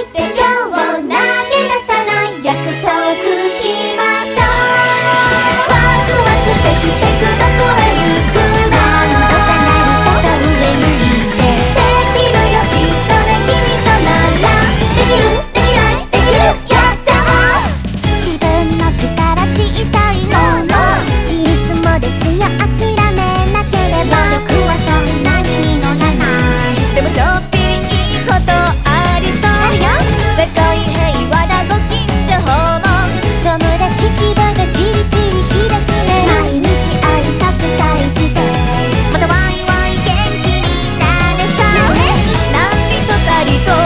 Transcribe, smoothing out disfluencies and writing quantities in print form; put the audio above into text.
って今日を投げ出さない約束しましょう。ワクワクテクテクどこへ行くの？空上向いてできるよきっとね君とならできるできないできるやっちゃおう。 自分の力小さいの自立もですよ諦めなければ。 努力はそんなに実らない。でもちょっぴりいいことありそう。世界平和だご近所訪問。 友達希望がじりじり開くね。毎日挨拶大事です。 またワイワイ元気になれそう。何人たりと